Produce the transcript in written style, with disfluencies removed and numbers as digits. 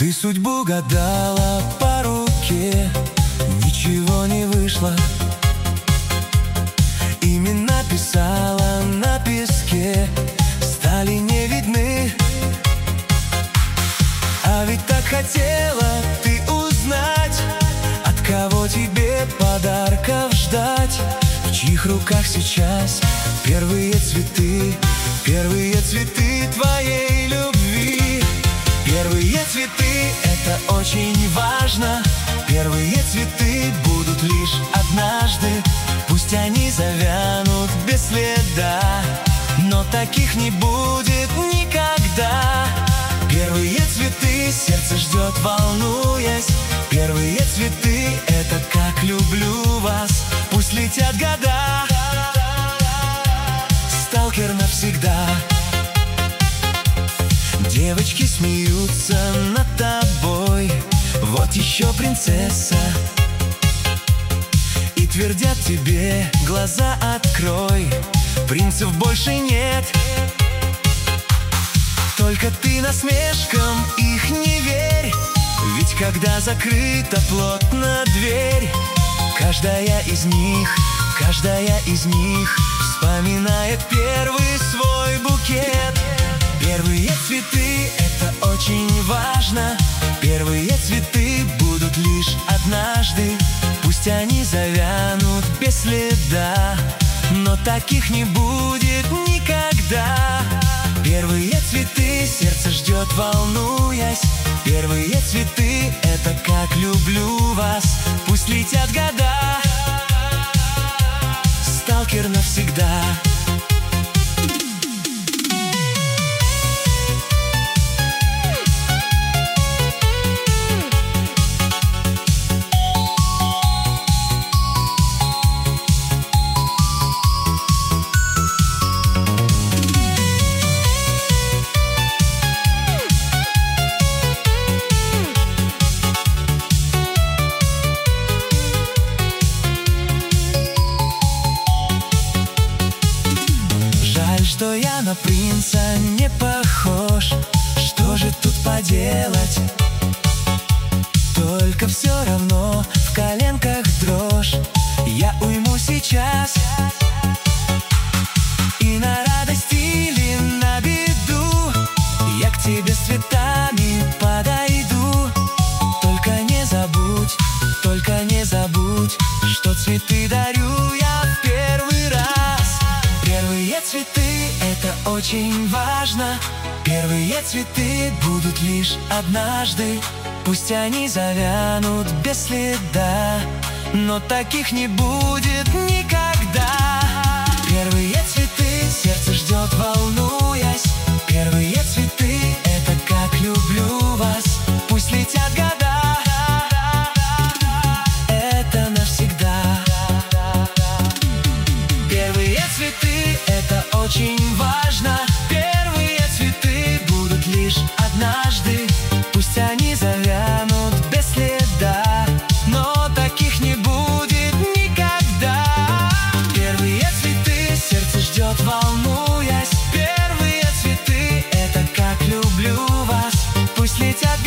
Ты судьбу гадала по руке, ничего не вышло. Имена писала на песке, стали не видны. А ведь так хотела ты узнать, от кого тебе подарков ждать. В чьих руках сейчас первые цветы твоей любви. Первые цветы — это очень важно. Первые цветы будут лишь однажды. Пусть они завянут без следа, но таких не будет никогда. Первые цветы сердце ждет, волнуясь. Первые цветы — это как люблю вас. Пусть летят года, сталкер навсегда. Девочки смеются над тобой, вот еще принцесса. И твердят тебе: глаза открой, принцев больше нет. Только ты насмешкам их не верь, ведь когда закрыта плотно дверь, каждая из них вспоминает первый свой букет. Первые цветы — это очень важно. Первые цветы будут лишь однажды. Пусть они завянут без следа, но таких не будет никогда. Первые цветы сердце ждет, волнуясь. Первые цветы — это как люблю вас. Пусть летят года, сталкер навсегда. Что я на принца не похож, что же тут поделать? Только все равно в коленках дрожь. Я уйму сейчас и на радость или на беду я к тебе с цветами подойду. Только не забудь, что цветы дарю я в первый раз. Первые цветы — это очень важно. Первые цветы будут лишь однажды. Пусть они завянут без следа, но таких не будет никогда. Первые цветы сердце ждет, волнуясь. Первые цветы — это как люблю вас. Пусть летят года, это навсегда. Первые цветы — это очень важно. Первые цветы будут лишь однажды. Пусть они завянут без следа, но таких не будет никогда. Первые цветы сердце ждет, волнуясь. Первые цветы — это как люблю вас. Пусть летят